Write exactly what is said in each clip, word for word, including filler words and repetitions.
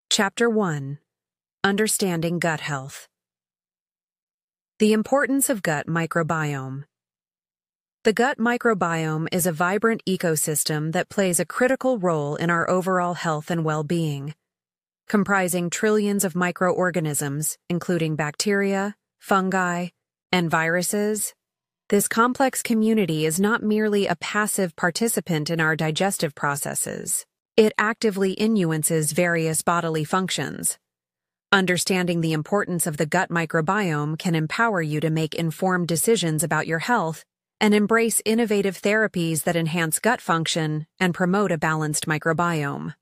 Chapter one. Understanding Gut Health. The importance of gut microbiome. The gut microbiome is a vibrant ecosystem that plays a critical role in our overall health and well-being. Comprising trillions of microorganisms, including bacteria, fungi, and viruses, this complex community is not merely a passive participant in our digestive processes. It actively influences various bodily functions. Understanding the importance of the gut microbiome can empower you to make informed decisions about your health and embrace innovative therapies that enhance gut function and promote a balanced microbiome.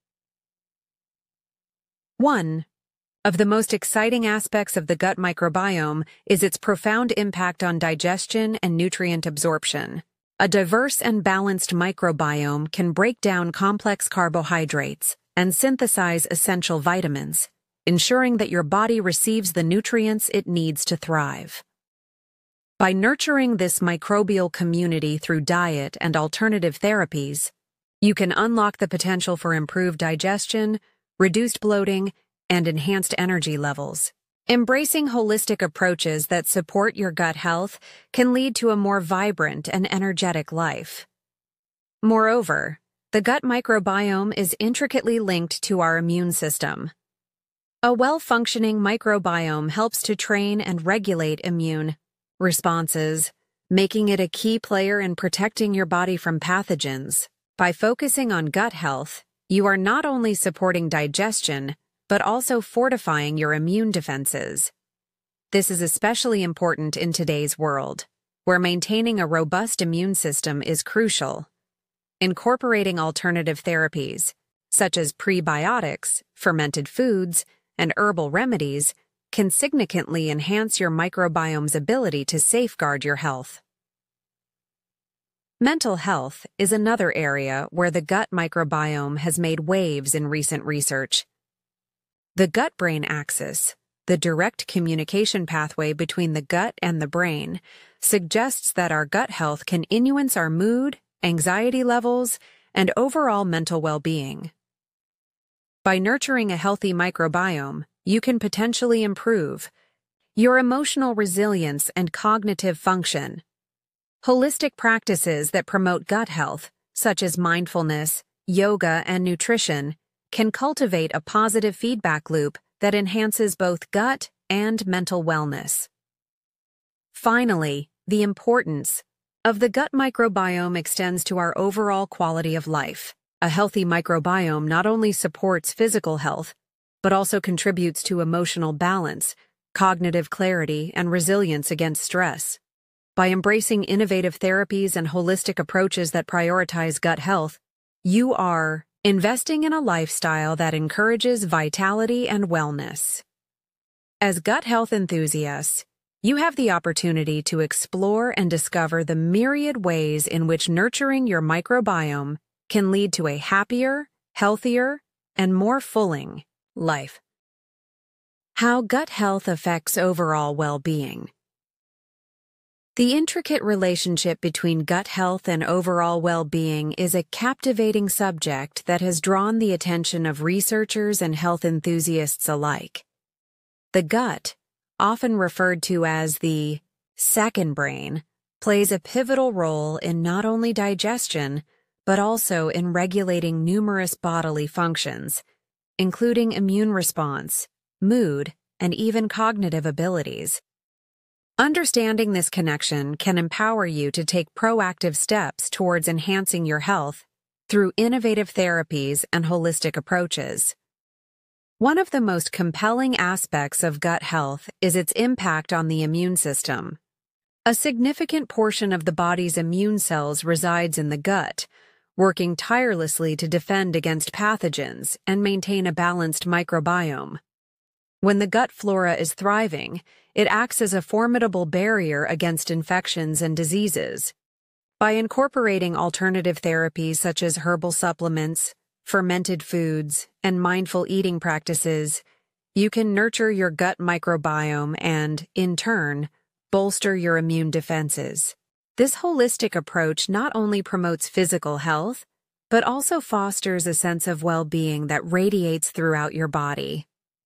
One of the most exciting aspects of the gut microbiome is its profound impact on digestion and nutrient absorption. A diverse and balanced microbiome can break down complex carbohydrates and synthesize essential vitamins, ensuring that your body receives the nutrients it needs to thrive. By nurturing this microbial community through diet and alternative therapies, you can unlock the potential for improved digestion, reduced bloating, and enhanced energy levels. Embracing holistic approaches that support your gut health can lead to a more vibrant and energetic life. Moreover, the gut microbiome is intricately linked to our immune system. A well-functioning microbiome helps to train and regulate immune responses, making it a key player in protecting your body from pathogens. By focusing on gut health, you are not only supporting digestion, but also fortifying your immune defenses. This is especially important in today's world, where maintaining a robust immune system is crucial. Incorporating alternative therapies, such as prebiotics, fermented foods, and herbal remedies, can significantly enhance your microbiome's ability to safeguard your health. Mental health is another area where the gut microbiome has made waves in recent research. The gut-brain axis, the direct communication pathway between the gut and the brain, suggests that our gut health can influence our mood, anxiety levels, and overall mental well-being. By nurturing a healthy microbiome, you can potentially improve your emotional resilience and cognitive function. Holistic practices that promote gut health, such as mindfulness, yoga, and nutrition, can cultivate a positive feedback loop that enhances both gut and mental wellness. Finally, the importance of the gut microbiome extends to our overall quality of life. A healthy microbiome not only supports physical health, but also contributes to emotional balance, cognitive clarity, and resilience against stress. By embracing innovative therapies and holistic approaches that prioritize gut health, you are investing in a lifestyle that encourages vitality and wellness. As gut health enthusiasts, you have the opportunity to explore and discover the myriad ways in which nurturing your microbiome can lead to a happier, healthier, and more fulfilling life. How gut health affects overall well-being. The intricate relationship between gut health and overall well-being is a captivating subject that has drawn the attention of researchers and health enthusiasts alike. The gut, often referred to as the second brain, plays a pivotal role in not only digestion, but also in regulating numerous bodily functions, including immune response, mood, and even cognitive abilities. Understanding this connection can empower you to take proactive steps towards enhancing your health through innovative therapies and holistic approaches. One of the most compelling aspects of gut health is its impact on the immune system. A significant portion of the body's immune cells resides in the gut, working tirelessly to defend against pathogens and maintain a balanced microbiome. When the gut flora is thriving, it acts as a formidable barrier against infections and diseases. By incorporating alternative therapies such as herbal supplements, fermented foods, and mindful eating practices, you can nurture your gut microbiome and, in turn, bolster your immune defenses. This holistic approach not only promotes physical health, but also fosters a sense of well-being that radiates throughout your body.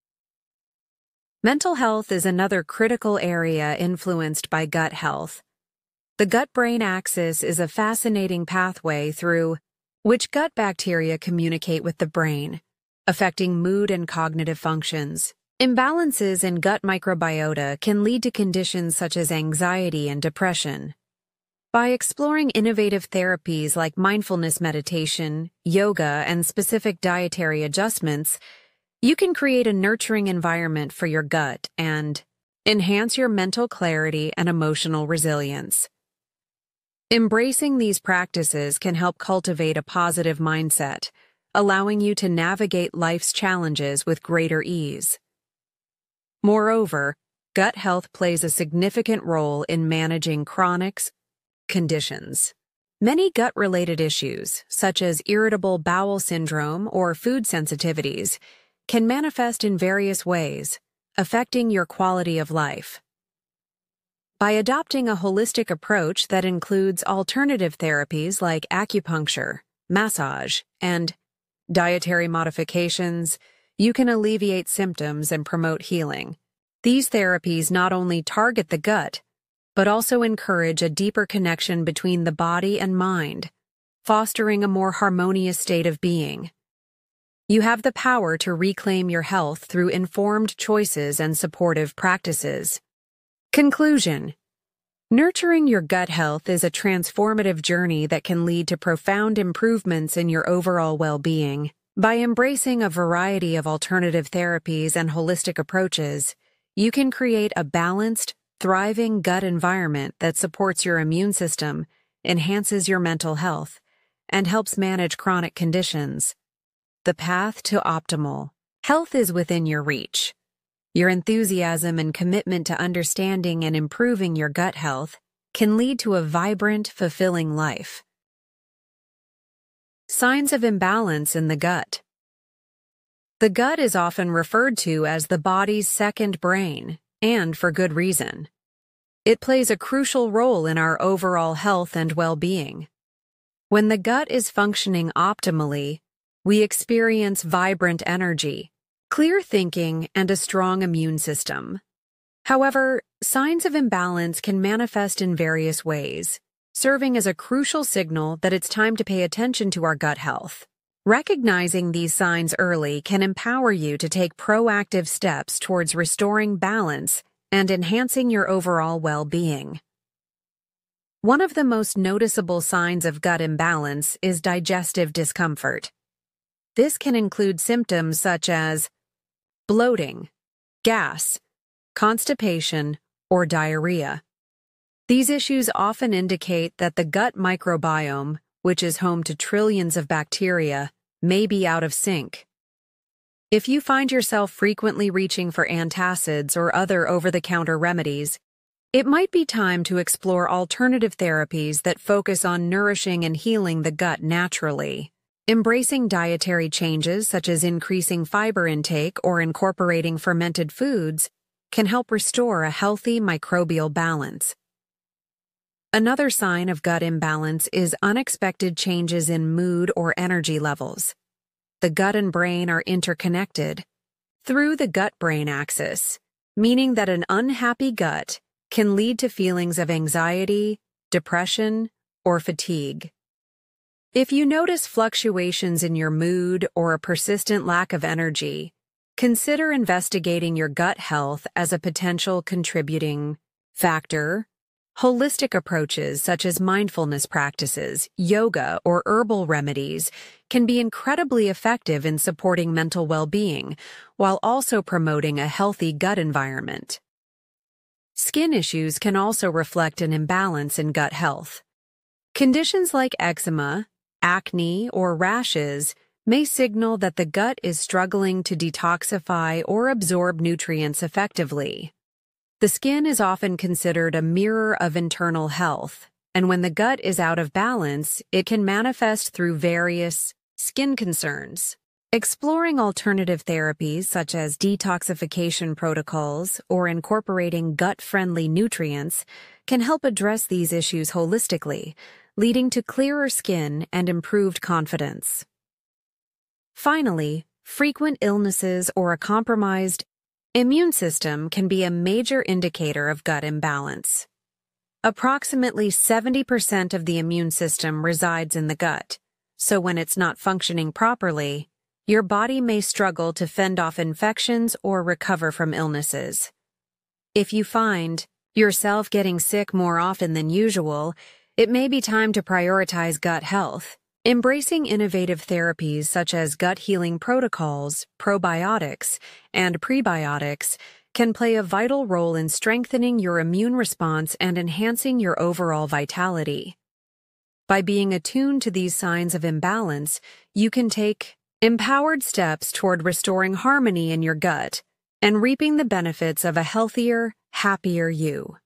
Mental health is another critical area influenced by gut health. The gut-brain axis is a fascinating pathway through which gut bacteria communicate with the brain, affecting mood and cognitive functions. Imbalances in gut microbiota can lead to conditions such as anxiety and depression. By exploring innovative therapies like mindfulness meditation, yoga, and specific dietary adjustments, you can create a nurturing environment for your gut and enhance your mental clarity and emotional resilience. Embracing these practices can help cultivate a positive mindset, allowing you to navigate life's challenges with greater ease. Moreover, gut health plays a significant role in managing chronic conditions. Many gut-related issues, such as irritable bowel syndrome or food sensitivities, can manifest in various ways, affecting your quality of life. By adopting a holistic approach that includes alternative therapies like acupuncture, massage, and dietary modifications, you can alleviate symptoms and promote healing. These therapies not only target the gut, but also encourage a deeper connection between the body and mind, fostering a more harmonious state of being. You have the power to reclaim your health through informed choices and supportive practices. Conclusion: nurturing your gut health is a transformative journey that can lead to profound improvements in your overall well-being. By embracing a variety of alternative therapies and holistic approaches, you can create a balanced, thriving gut environment that supports your immune system, enhances your mental health, and helps manage chronic conditions. The path to optimal health is within your reach. Your enthusiasm and commitment to understanding and improving your gut health can lead to a vibrant, fulfilling life. Signs of imbalance in the gut. The gut is often referred to as the body's second brain, and for good reason. It plays a crucial role in our overall health and well-being. When the gut is functioning optimally, we experience vibrant energy, clear thinking, and a strong immune system. However, signs of imbalance can manifest in various ways, serving as a crucial signal that it's time to pay attention to our gut health. Recognizing these signs early can empower you to take proactive steps towards restoring balance and enhancing your overall well-being. One of the most noticeable signs of gut imbalance is digestive discomfort. This can include symptoms such as bloating, gas, constipation, or diarrhea. These issues often indicate that the gut microbiome, which is home to trillions of bacteria, may be out of sync. If you find yourself frequently reaching for antacids or other over-the-counter remedies, it might be time to explore alternative therapies that focus on nourishing and healing the gut naturally. Embracing dietary changes such as increasing fiber intake or incorporating fermented foods can help restore a healthy microbial balance. Another sign of gut imbalance is unexpected changes in mood or energy levels. The gut and brain are interconnected through the gut-brain axis, meaning that an unhappy gut can lead to feelings of anxiety, depression, or fatigue. If you notice fluctuations in your mood or a persistent lack of energy, consider investigating your gut health as a potential contributing factor. Holistic approaches such as mindfulness practices, yoga, or herbal remedies can be incredibly effective in supporting mental well-being while also promoting a healthy gut environment. Skin issues can also reflect an imbalance in gut health. Conditions like eczema, acne, or rashes may signal that the gut is struggling to detoxify or absorb nutrients effectively. The skin is often considered a mirror of internal health, and when the gut is out of balance, it can manifest through various skin concerns. Exploring alternative therapies such as detoxification protocols or incorporating gut-friendly nutrients can help address these issues holistically, leading to clearer skin and improved confidence. Finally, frequent illnesses or a compromised immune system can be a major indicator of gut imbalance. Approximately seventy percent of the immune system resides in the gut, so when it's not functioning properly, your body may struggle to fend off infections or recover from illnesses. If you find yourself getting sick more often than usual, it may be time to prioritize gut health. Embracing innovative therapies such as gut healing protocols, probiotics, and prebiotics can play a vital role in strengthening your immune response and enhancing your overall vitality. By being attuned to these signs of imbalance, you can take empowered steps toward restoring harmony in your gut and reaping the benefits of a healthier, happier you.